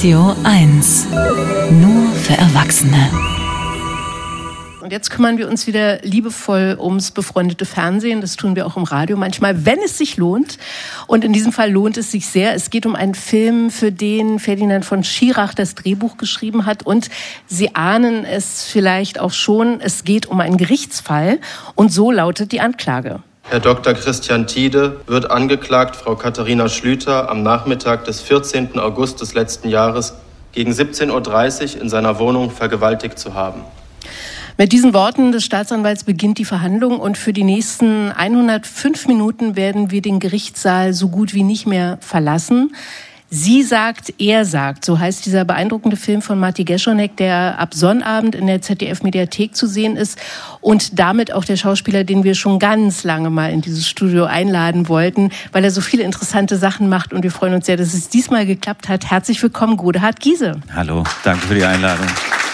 Radio 1. Nur für Erwachsene. Und jetzt kümmern wir uns wieder liebevoll ums befreundete Fernsehen. Das tun wir auch im Radio manchmal, wenn es sich lohnt. Und in diesem Fall lohnt es sich sehr. Es geht um einen Film, für den Ferdinand von Schirach das Drehbuch geschrieben hat. Und Sie ahnen es vielleicht auch schon, es geht um einen Gerichtsfall. Und so lautet die Anklage. Herr Dr. Christian Tiede wird angeklagt, Frau Katharina Schlüter am Nachmittag des 14. August des letzten Jahres gegen 17.30 Uhr in seiner Wohnung vergewaltigt zu haben. Mit diesen Worten des Staatsanwalts beginnt die Verhandlung und für die nächsten 105 Minuten werden wir den Gerichtssaal so gut wie nicht mehr verlassen. Sie sagt, er sagt, so heißt dieser beeindruckende Film von Marty Geschonek, der ab Sonnabend in der ZDF-Mediathek zu sehen ist und damit auch der Schauspieler, den wir schon ganz lange mal in dieses Studio einladen wollten, weil er so viele interessante Sachen macht und wir freuen uns sehr, dass es diesmal geklappt hat. Herzlich willkommen, Godehard Giese. Hallo, danke für die Einladung.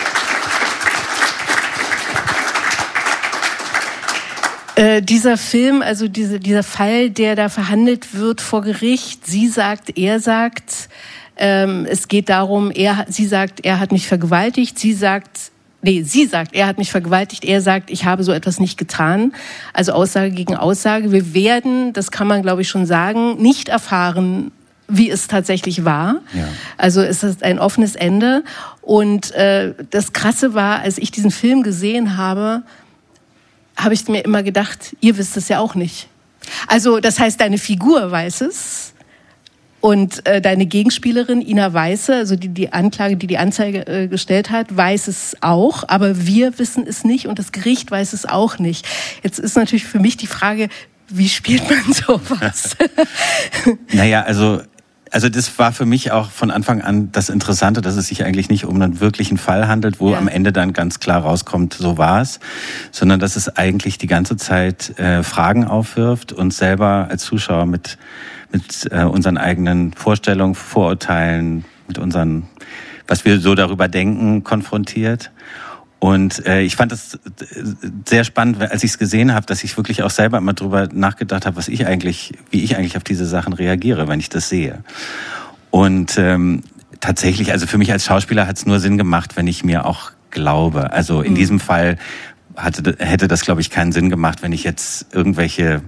Dieser Film, also dieser Fall, der da verhandelt wird vor Gericht, sie sagt, er sagt, es geht darum, sie sagt, er hat mich vergewaltigt, sie sagt, er hat mich vergewaltigt, er sagt, ich habe so etwas nicht getan. Also Aussage gegen Aussage. Wir werden, das kann man glaube ich schon sagen, nicht erfahren, wie es tatsächlich war. Ja. Also es ist ein offenes Ende. Und das Krasse war, als ich diesen Film gesehen habe ich mir immer gedacht, ihr wisst es ja auch nicht. Also das heißt, deine Figur weiß es und deine Gegenspielerin Ina Weiße, also die Anklage, die Anzeige gestellt hat, weiß es auch, aber wir wissen es nicht und das Gericht weiß es auch nicht. Jetzt ist natürlich für mich die Frage, wie spielt man sowas? Naja, also das war für mich auch von Anfang an das Interessante, dass es sich eigentlich nicht um einen wirklichen Fall handelt, wo am Ende dann ganz klar rauskommt, so war es, sondern dass es eigentlich die ganze Zeit Fragen aufwirft und selber als Zuschauer mit unseren eigenen Vorstellungen, Vorurteilen, mit unseren, was wir so darüber denken, konfrontiert. Und ich fand das sehr spannend, als ich es gesehen habe, dass ich wirklich auch selber immer drüber nachgedacht habe, wie ich eigentlich auf diese Sachen reagiere, wenn ich das sehe. Und tatsächlich, also für mich als Schauspieler hat es nur Sinn gemacht, wenn ich mir auch glaube. Also in diesem Fall hätte das, glaube ich, keinen Sinn gemacht, wenn ich jetzt irgendwelche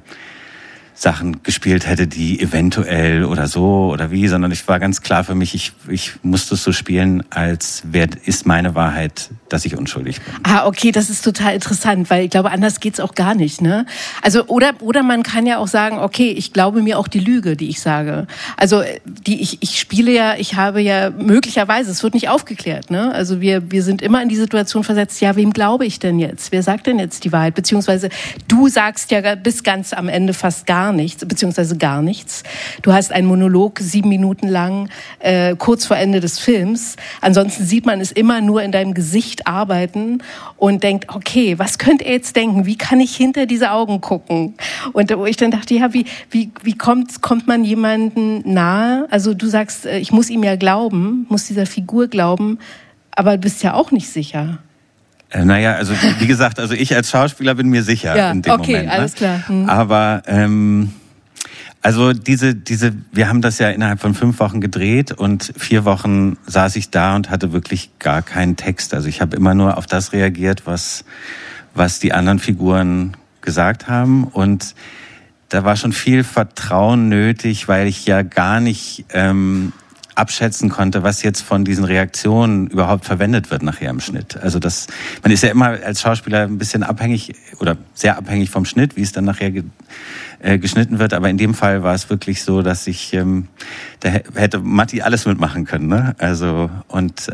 Sachen gespielt hätte, die eventuell oder so oder wie, sondern ich war ganz klar für mich, ich musste es so spielen, als ist meine Wahrheit, dass ich unschuldig bin. Ah, okay, das ist total interessant, weil ich glaube, anders geht's auch gar nicht, ne? Also oder man kann ja auch sagen, okay, ich glaube mir auch die Lüge, die ich sage. Also ich spiele ja, ich habe ja möglicherweise, es wird nicht aufgeklärt, ne? Also wir sind immer in die Situation versetzt, ja, wem glaube ich denn jetzt? Wer sagt denn jetzt die Wahrheit? Beziehungsweise du sagst ja bis ganz am Ende fast gar nichts, beziehungsweise gar nichts. Du hast einen Monolog 7 Minuten lang, kurz vor Ende des Films. Ansonsten sieht man es immer nur in deinem Gesicht arbeiten und denkt, okay, was könnte er jetzt denken? Wie kann ich hinter diese Augen gucken? Und wo ich dann dachte, ja, wie kommt man jemandem nahe? Also du sagst, ich muss ihm ja glauben, muss dieser Figur glauben, aber du bist ja auch nicht sicher. Naja, also wie gesagt, also ich als Schauspieler bin mir sicher in dem Moment. Okay, alles klar. Aber also wir haben das ja innerhalb von 5 Wochen gedreht und 4 Wochen saß ich da und hatte wirklich gar keinen Text. Also ich habe immer nur auf das reagiert, was die anderen Figuren gesagt haben und da war schon viel Vertrauen nötig, weil ich ja gar nicht abschätzen konnte, was jetzt von diesen Reaktionen überhaupt verwendet wird nachher im Schnitt. Also man ist ja immer als Schauspieler ein bisschen abhängig oder sehr abhängig vom Schnitt, wie es dann nachher geschnitten wird. Aber in dem Fall war es wirklich so, dass da hätte Matti alles mitmachen können, ne? Also und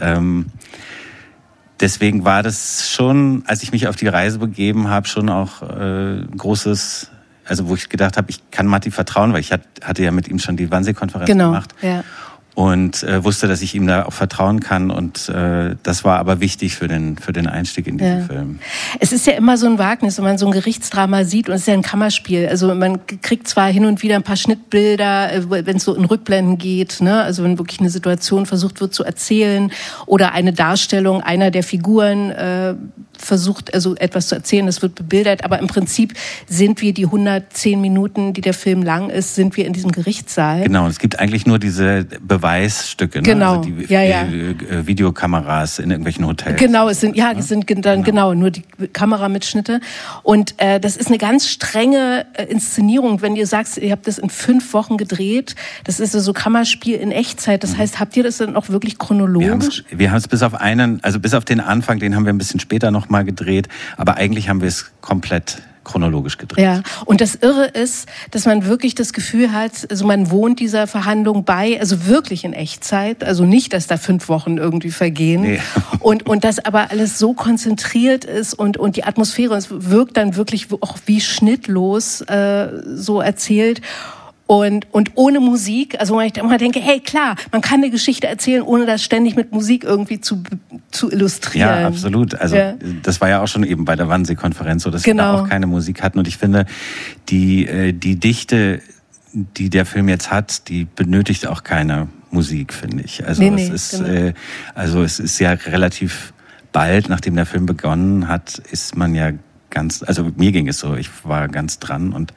deswegen war das schon, als ich mich auf die Reise begeben habe, schon auch großes, also wo ich gedacht habe, ich kann Matti vertrauen, weil ich hatte ja mit ihm schon die Wannsee-Konferenz gemacht. Ja. Und wusste, dass ich ihm da auch vertrauen kann. Und das war aber wichtig für den Einstieg in diesen Film. Es ist ja immer so ein Wagnis, wenn man so ein Gerichtsdrama sieht. Und es ist ja ein Kammerspiel. Also man kriegt zwar hin und wieder ein paar Schnittbilder, wenn es so in Rückblenden geht, ne? Also wenn wirklich eine Situation versucht wird zu erzählen oder eine Darstellung einer der Figuren versucht, also etwas zu erzählen, es wird bebildert, aber im Prinzip sind wir die 110 Minuten, die der Film lang ist, sind wir in diesem Gerichtssaal. Genau, es gibt eigentlich nur diese Beweisstücke, ne? Genau, also die Videokameras in irgendwelchen Hotels. Genau, es sind dann genau nur die Kameramitschnitte und das ist eine ganz strenge Inszenierung, wenn ihr sagt, ihr habt das in 5 Wochen gedreht, das ist so Kammerspiel in Echtzeit, das heißt, habt ihr das dann auch wirklich chronologisch? Wir haben es bis auf den Anfang, den haben wir ein bisschen später noch mal gedreht, aber eigentlich haben wir es komplett chronologisch gedreht. Ja, und das Irre ist, dass man wirklich das Gefühl hat, also man wohnt dieser Verhandlung bei, also wirklich in Echtzeit, also nicht, dass da 5 Wochen irgendwie vergehen. Nee. Und das aber alles so konzentriert ist und die Atmosphäre, es wirkt dann wirklich auch wie schnittlos so erzählt. Und ohne Musik, also wenn ich immer denke, hey klar, man kann eine Geschichte erzählen, ohne das ständig mit Musik irgendwie zu illustrieren. Ja, absolut. Also das war ja auch schon eben bei der Wannsee-Konferenz so, dass wir da auch keine Musik hatten. Und ich finde, die Dichte, die der Film jetzt hat, die benötigt auch keine Musik, finde ich. Also es ist ja relativ bald, nachdem der Film begonnen hat, ist man ja also mir ging es so, ich war ganz dran und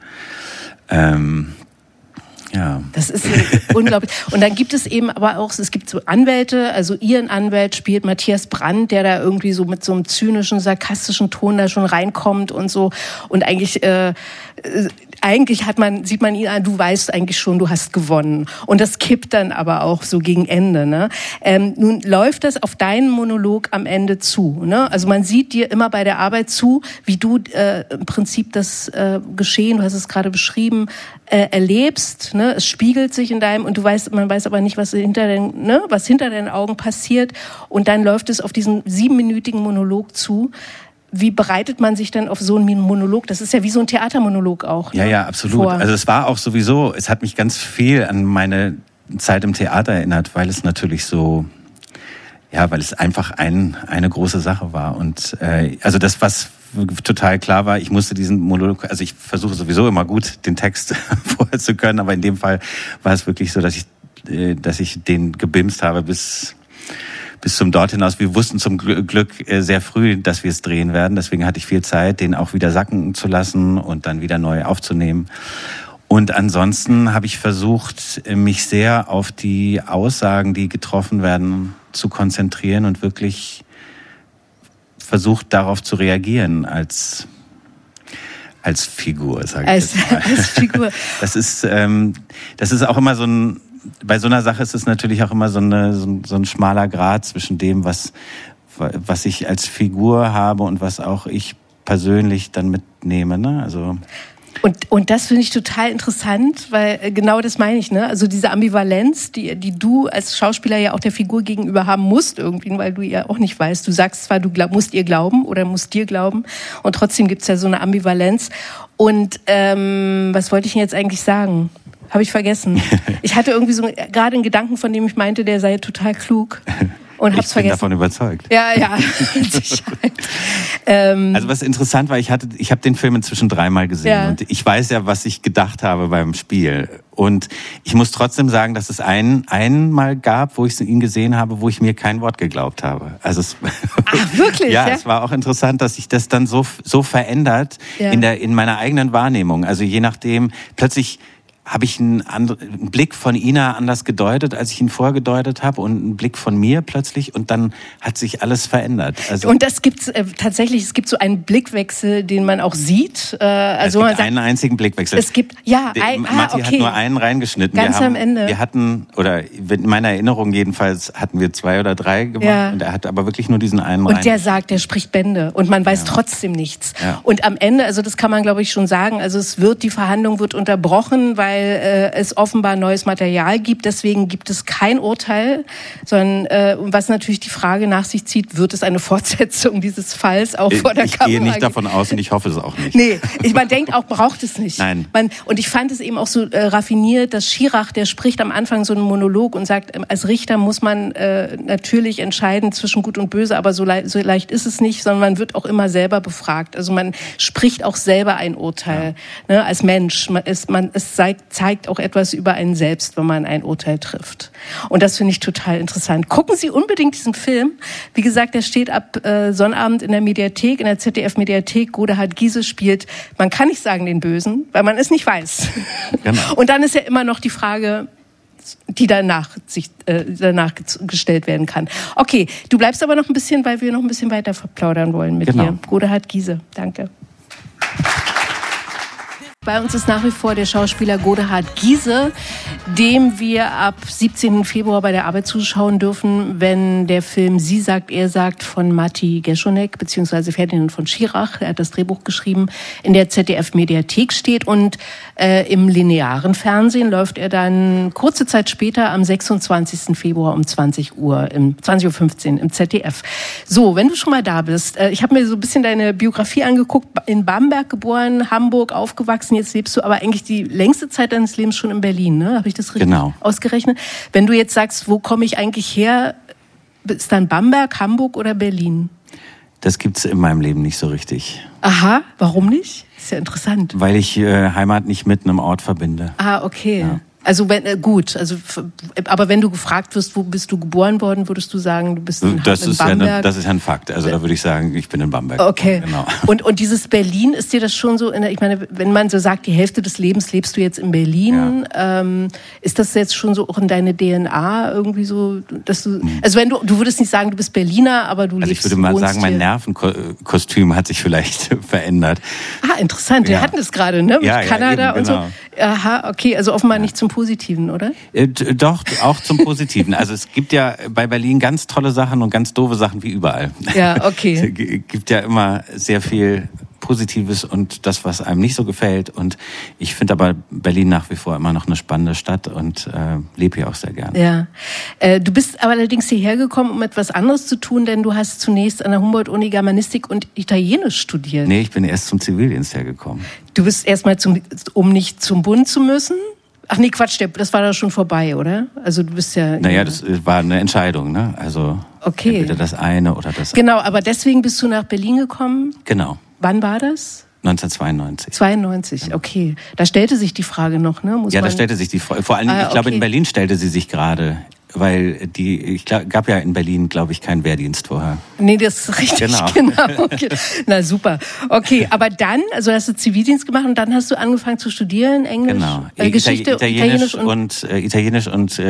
ja. Das ist unglaublich. Und dann gibt es eben aber auch, es gibt so Anwälte, also ihren Anwalt spielt Matthias Brandt, der da irgendwie so mit so einem zynischen, sarkastischen Ton da schon reinkommt und so. Und eigentlich sieht man ihn an, du weißt eigentlich schon, du hast gewonnen. Und das kippt dann aber auch so gegen Ende. Ne? Nun läuft das auf deinen Monolog am Ende zu. Ne? Also man sieht dir immer bei der Arbeit zu, wie du im Prinzip das Geschehen, du hast es gerade beschrieben, erlebst. Ne? Es spiegelt sich in deinem und man weiß aber nicht, was hinter deinen Augen passiert. Und dann läuft es auf diesen 7-minütigen Monolog zu. Wie bereitet man sich dann auf so einen Monolog? Das ist ja wie so ein Theatermonolog auch. Ja, ja, absolut. Also es war auch sowieso, es hat mich ganz viel an meine Zeit im Theater erinnert, weil es natürlich so, ja, weil es einfach eine große Sache war. Und also das, was total klar war, ich musste diesen Monolog, also ich versuche sowieso immer gut, den Text vorher zu können, aber in dem Fall war es wirklich so, dass ich den gebimst habe bis zum Dort hinaus. Wir wussten zum Glück sehr früh, dass wir es drehen werden. Deswegen hatte ich viel Zeit, den auch wieder sacken zu lassen und dann wieder neu aufzunehmen. Und ansonsten habe ich versucht, mich sehr auf die Aussagen, die getroffen werden, zu konzentrieren und wirklich versucht, darauf zu reagieren als Figur, sage ich jetzt mal. Als Figur. Das ist auch immer so ein, bei so einer Sache ist es natürlich auch immer so ein schmaler Grat zwischen dem, was ich als Figur habe und was auch ich persönlich dann mitnehme, ne? Also Und das finde ich total interessant, weil genau das meine ich, ne? Also diese Ambivalenz, die du als Schauspieler ja auch der Figur gegenüber haben musst irgendwie, weil du ja auch nicht weißt. Du sagst zwar, du musst ihr glauben oder musst dir glauben und trotzdem gibt's ja so eine Ambivalenz. Und was wollte ich denn jetzt eigentlich sagen? Habe ich vergessen. Ich hatte irgendwie so gerade einen Gedanken, von dem ich meinte, der sei total klug. Und hab's vergessen. Ich bin davon überzeugt. Ja, mit Sicherheit. Also was interessant war, ich habe den Film inzwischen 3-mal gesehen und ich weiß ja, was ich gedacht habe beim Spiel. Und ich muss trotzdem sagen, dass es einmal gab, wo ich ihn gesehen habe, wo ich mir kein Wort geglaubt habe. Also Ach, wirklich? Ja, es war auch interessant, dass sich das dann so verändert in meiner eigenen Wahrnehmung. Also je nachdem, plötzlich habe ich einen Blick von Ina anders gedeutet, als ich ihn vorher gedeutet habe und einen Blick von mir plötzlich und dann hat sich alles verändert. Also und das gibt's tatsächlich, es gibt so einen Blickwechsel, den man auch sieht. Also es gibt einen einzigen Blickwechsel. Es gibt, Matti hat nur einen reingeschnitten. Am Ende. Wir hatten, oder in meiner Erinnerung jedenfalls, hatten wir 2 oder 3 gemacht und er hat aber wirklich nur diesen einen Und der spricht Bände und man weiß trotzdem nichts. Ja. Und am Ende, also das kann man glaube ich schon sagen, also die Verhandlung wird unterbrochen, weil es offenbar neues Material gibt. Deswegen gibt es kein Urteil, sondern was natürlich die Frage nach sich zieht, wird es eine Fortsetzung dieses Falls auch vor der Kamera? Ich gehe nicht davon aus und ich hoffe es auch nicht. Nee, man denkt auch, braucht es nicht. Nein. Und ich fand es eben auch so raffiniert, dass Schirach, der spricht am Anfang so einen Monolog und sagt, als Richter muss man natürlich entscheiden zwischen Gut und Böse, aber so leicht ist es nicht, sondern man wird auch immer selber befragt. Also man spricht auch selber ein Urteil, ne, als Mensch. Es sei zeigt auch etwas über einen selbst, wenn man ein Urteil trifft. Und das finde ich total interessant. Gucken Sie unbedingt diesen Film. Wie gesagt, der steht ab Sonnabend in der Mediathek, in der ZDF-Mediathek. Godehard Giese spielt, man kann nicht sagen den Bösen, weil man es nicht weiß. Genau. Und dann ist ja immer noch die Frage, die danach gestellt werden kann. Okay, du bleibst aber noch ein bisschen, weil wir noch ein bisschen weiter verplaudern wollen mit dir. Godehard Giese, danke. Bei uns ist nach wie vor der Schauspieler Godehard Giese, dem wir ab 17. Februar bei der Arbeit zuschauen dürfen, wenn der Film Sie sagt, er sagt von Matti Geschonek bzw. Ferdinand von Schirach, er hat das Drehbuch geschrieben, in der ZDF-Mediathek steht und im linearen Fernsehen läuft er dann kurze Zeit später am 26. Februar um 20:15 Uhr im ZDF. So, wenn du schon mal da bist, ich habe mir so ein bisschen deine Biografie angeguckt, in Bamberg geboren, Hamburg aufgewachsen, jetzt lebst du aber eigentlich die längste Zeit deines Lebens schon in Berlin, ne? Habe ich das richtig ausgerechnet? Wenn du jetzt sagst, wo komme ich eigentlich her, ist dann Bamberg, Hamburg oder Berlin? Das gibt's in meinem Leben nicht so richtig. Aha, warum nicht? Ist ja interessant. Weil ich Heimat nicht mit einem Ort verbinde. Ah, okay. Ja. Also aber wenn du gefragt wirst, wo bist du geboren worden, würdest du sagen, du bist in Bamberg? Ja, das ist ja ein Fakt. Also da würde ich sagen, ich bin in Bamberg. Okay. Genau. Und dieses Berlin, ist dir das schon so, ich meine, wenn man so sagt, die Hälfte des Lebens lebst du jetzt in Berlin, ist das jetzt schon so auch in deine DNA irgendwie so, dass du, also wenn du würdest nicht sagen, du bist Berliner, aber du lebst. Also ich würde mal sagen, mein Nervenkostüm hat sich vielleicht verändert. Ah, interessant. Wir hatten das gerade, ne? Mit Kanada eben, genau. und so. Aha, okay, also offenbar nicht zum Positiven, oder? Doch, auch zum Positiven. Also es gibt ja bei Berlin ganz tolle Sachen und ganz doofe Sachen wie überall. Ja, okay. Es gibt ja immer sehr viel Positives und das, was einem nicht so gefällt. Und ich finde aber Berlin nach wie vor immer noch eine spannende Stadt und lebe hier auch sehr gerne. Ja. Du bist aber allerdings hierher gekommen, um etwas anderes zu tun, denn du hast zunächst an der Humboldt-Uni Germanistik und Italienisch studiert. Nee, ich bin erst zum Zivildienst hergekommen. Du bist erstmal um nicht zum Bund zu müssen? Ach nee, Quatsch, das war da schon vorbei, oder? Also du bist ja... Naja, das war eine Entscheidung, ne? Also entweder das eine oder das andere. Genau, aber deswegen bist du nach Berlin gekommen? Genau. Wann war das? 1992. 92, okay. Da stellte sich die Frage noch, ne? Da stellte sich die Frage. Vor allem, ich glaube, in Berlin stellte sie sich gerade, weil gab ja in Berlin, glaube ich, keinen Wehrdienst vorher. Nee, das ist richtig, genau. Okay. Na super. Okay, aber dann, also hast du Zivildienst gemacht und dann hast du angefangen zu studieren, Englisch, Geschichte, Italienisch und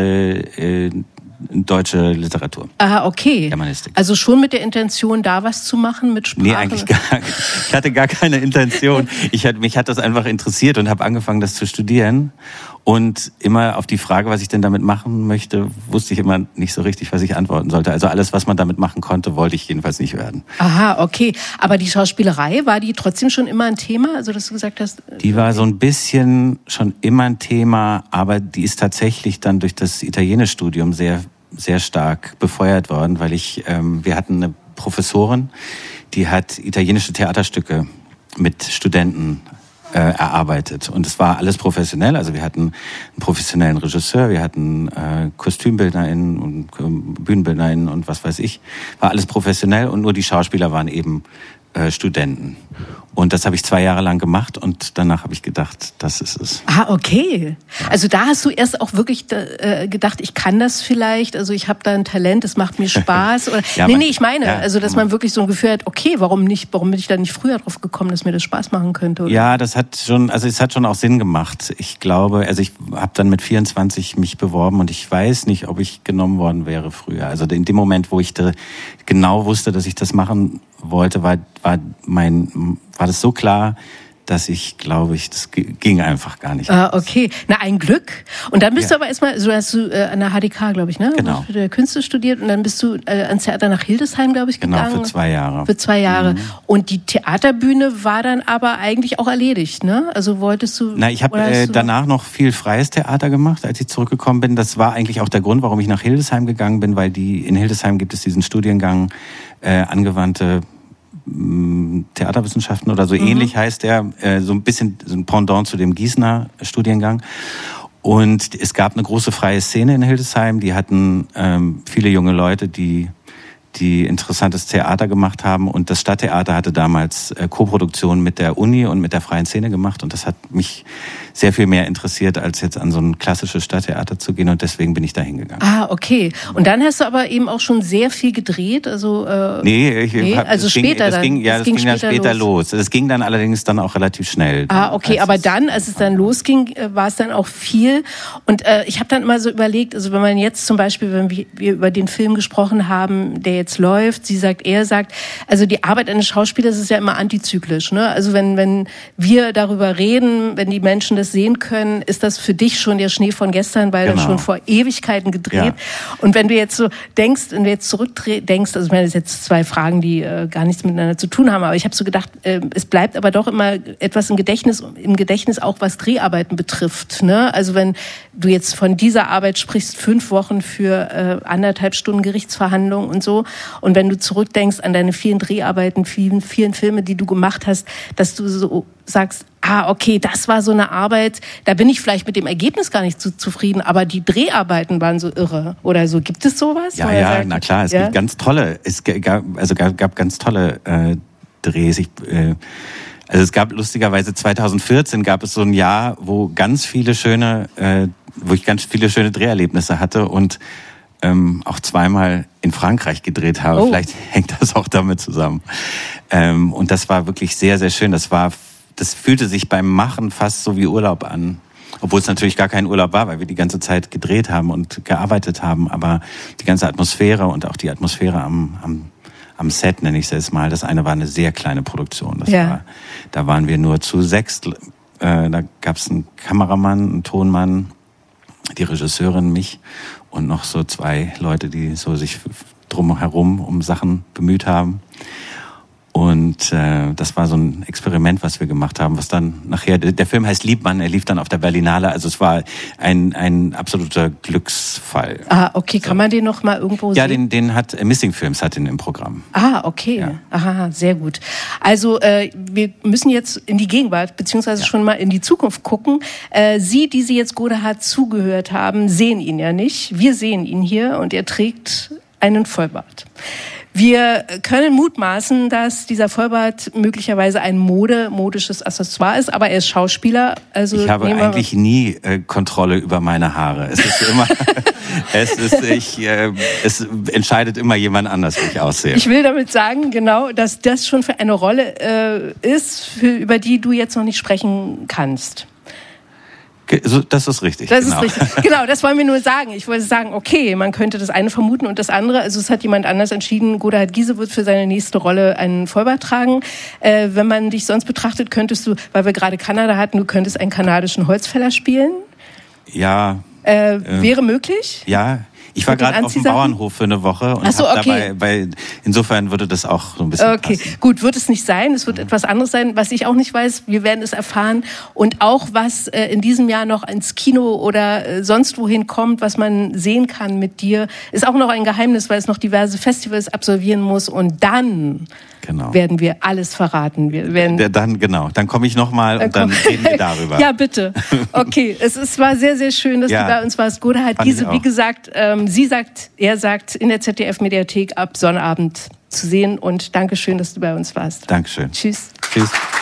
deutsche Literatur. Ah, okay. Germanistik. Also schon mit der Intention, da was zu machen mit Sprache? Nee, eigentlich ich hatte gar keine Intention. Mich hat das einfach interessiert und habe angefangen, das zu studieren. Und immer auf die Frage, was ich denn damit machen möchte, wusste ich immer nicht so richtig, was ich antworten sollte. Also alles, was man damit machen konnte, wollte ich jedenfalls nicht werden. Aha, okay. Aber die Schauspielerei, war die trotzdem schon immer ein Thema? Also, dass du gesagt hast... Die war so ein bisschen schon immer ein Thema, aber die ist tatsächlich dann durch das Italienischstudium sehr, sehr stark befeuert worden, weil wir hatten eine Professorin, die hat italienische Theaterstücke mit Studenten erarbeitet. Und es war alles professionell. Also wir hatten einen professionellen Regisseur, wir hatten KostümbildnerInnen und BühnenbildnerInnen und was weiß ich. War alles professionell und nur die Schauspieler waren eben Studenten. Und das habe ich 2 Jahre lang gemacht und danach habe ich gedacht, das ist es. Ah, okay. Also da hast du erst auch wirklich gedacht, ich kann das vielleicht, also ich habe da ein Talent, es macht mir Spaß. Oder ich meine, also dass man wirklich so ein Gefühl hat, okay, warum bin ich da nicht früher drauf gekommen, dass mir das Spaß machen könnte? Oder? Ja, es hat schon auch Sinn gemacht. Ich glaube, also ich habe dann mit 24 mich beworben und ich weiß nicht, ob ich genommen worden wäre früher. Also in dem Moment, wo ich genau wusste, dass ich das machen wollte, war das so klar, dass ich, glaube ich, das ging einfach gar nicht. Ah, okay. Na, ein Glück. Und dann bist du aber erstmal, so hast du an der HDK, glaube ich, ne? Genau. Du hast Künste studiert und dann bist du ans Theater nach Hildesheim, glaube ich, gegangen. Genau, für 2 Jahre. Für 2 Jahre. Mhm. Und die Theaterbühne war dann aber eigentlich auch erledigt, ne? Also wolltest du... Na, ich habe danach noch viel freies Theater gemacht, als ich zurückgekommen bin. Das war eigentlich auch der Grund, warum ich nach Hildesheim gegangen bin, weil in Hildesheim gibt es diesen Studiengang angewandte Theaterwissenschaften oder so ähnlich heißt der, so ein bisschen so ein Pendant zu dem Gießener Studiengang. Und es gab eine große freie Szene in Hildesheim, die hatten viele junge Leute, die interessantes Theater gemacht haben und das Stadttheater hatte damals Koproduktion mit der Uni und mit der freien Szene gemacht und das hat mich sehr viel mehr interessiert, als jetzt an so ein klassisches Stadttheater zu gehen und deswegen bin ich da hingegangen. Ah, okay. Und dann hast du aber eben auch schon sehr viel gedreht, also das ging dann später los. Es ging dann allerdings dann auch relativ schnell. Ah, okay, aber dann, als es dann losging, war es dann auch viel. Und ich habe dann immer so überlegt, also wenn man jetzt zum Beispiel, wenn wir über den Film gesprochen haben, der jetzt läuft, sie sagt, er sagt, also die Arbeit eines Schauspielers ist ja immer antizyklisch, ne? Also wenn wir darüber reden, wenn die Menschen das sehen können, ist das für dich schon der Schnee von gestern, weil das schon vor Ewigkeiten gedreht. Ja. Und wenn du jetzt so denkst, wenn du jetzt zurückdenkst, also ich meine, das sind jetzt zwei Fragen, die gar nichts miteinander zu tun haben, aber ich habe so gedacht, es bleibt aber doch immer etwas im Gedächtnis auch was Dreharbeiten betrifft, ne? Also wenn du jetzt von dieser Arbeit sprichst, 5 Wochen für 1,5 Stunden Gerichtsverhandlung und so, und wenn du zurückdenkst an deine vielen Dreharbeiten, vielen Filme, die du gemacht hast, dass du so sagst, okay, das war so eine Arbeit, da bin ich vielleicht mit dem Ergebnis gar nicht so zufrieden, aber die Dreharbeiten waren so irre oder so. Gibt es sowas? Ja, na klar, es gibt ganz tolle, gab ganz tolle Drehs. Also es gab lustigerweise 2014 gab es so ein Jahr, wo ich ganz viele schöne Dreherlebnisse hatte und auch zweimal in Frankreich gedreht habe. Vielleicht hängt das auch damit zusammen. Und das war wirklich sehr, sehr schön. Das fühlte sich beim Machen fast so wie Urlaub an. Obwohl es natürlich gar kein Urlaub war, weil wir die ganze Zeit gedreht haben und gearbeitet haben. Aber die ganze Atmosphäre und auch die Atmosphäre am Set, nenne ich es jetzt mal. Das eine war eine sehr kleine Produktion. Da waren wir nur zu 6. Da gab es einen Kameramann, einen Tonmann, die Regisseurin, mich und noch so 2 Leute, die so sich drumherum um Sachen bemüht haben. Und das war so ein Experiment, was wir gemacht haben, was dann nachher, der Film heißt Liebmann, er lief dann auf der Berlinale, also es war ein absoluter Glücksfall. Ah, okay, so. Kann man den noch mal irgendwo sehen? Ja, den hat Missing Films hat den im Programm. Ah, okay. Ja. Aha, sehr gut. Also wir müssen jetzt in die Gegenwart, beziehungsweise schon mal in die Zukunft gucken. Sie, die jetzt Godehard zugehört haben, sehen ihn ja nicht. Wir sehen ihn hier und er trägt einen Vollbart. Wir können mutmaßen, dass dieser Vollbart möglicherweise ein modisches Accessoire ist, aber er ist Schauspieler. Also ich habe eigentlich nie Kontrolle über meine Haare. Es ist immer, es entscheidet immer jemand anders, wie ich aussehe. Ich will damit sagen, genau, dass das schon für eine Rolle ist, über die du jetzt noch nicht sprechen kannst. Das ist richtig. Ist richtig. Genau, das wollen wir nur sagen. Ich wollte sagen, okay, man könnte das eine vermuten und das andere. Also es hat jemand anders entschieden. Godehard Giese wird für seine nächste Rolle einen Vollbart tragen. Wenn man dich sonst betrachtet, könntest du, weil wir gerade Kanada hatten, du könntest einen kanadischen Holzfäller spielen. Ja. Wäre möglich? Ja. Ich war gerade auf dem Bauernhof für eine Woche und dabei, insofern würde das auch so ein bisschen passen. Gut, wird es nicht sein. Es wird etwas anderes sein, was ich auch nicht weiß. Wir werden es erfahren. Und auch, was in diesem Jahr noch ins Kino oder sonst wohin kommt, was man sehen kann mit dir, ist auch noch ein Geheimnis, weil es noch diverse Festivals absolvieren muss. Und dann werden wir alles verraten. Dann komme ich nochmal und dann reden wir darüber. Ja, bitte. Okay, es war sehr, sehr schön, dass du bei uns warst. Godehard Giese, wie gesagt, er sagt, in der ZDF-Mediathek ab Sonnabend zu sehen. Und Dankeschön, dass du bei uns warst. Dankeschön. Tschüss. Tschüss.